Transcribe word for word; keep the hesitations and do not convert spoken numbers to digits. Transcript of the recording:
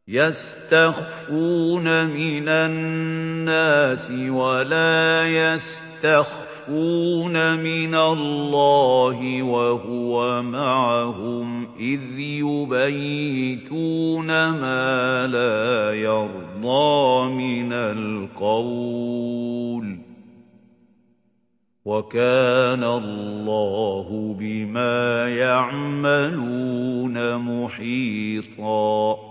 يستخفون من الناس ولا يستخفون من الله وهو معهم إذ يبيتون ما لا يرضى من القول وكان الله بما يعملون محيطا